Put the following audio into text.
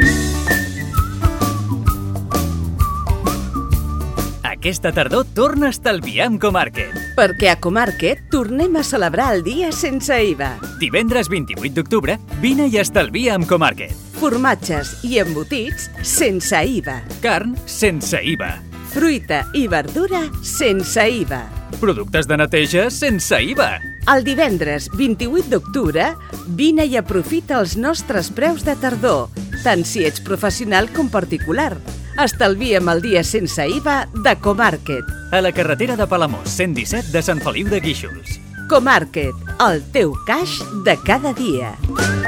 Aquesta tardor torna a estalviar amb Comarket. Perquè a Comarket tornem a celebrar el dia sense IVA. Divendres 28 d'octubre, vine i estalvia amb Comarket. Formatges i embotits sense IVA. Carn sense IVA. Fruita i verdura sense IVA. Productes de neteja sense IVA. El divendres 28 d'octubre, vine i aprofita els nostres preus de tardor, tant si ets professional com particular. Estalvia'm el dia sense IVA de Comarket. A la carretera de Palamós, 117 de Sant Feliu de Guíxols. Comarket, el teu caix de cada dia.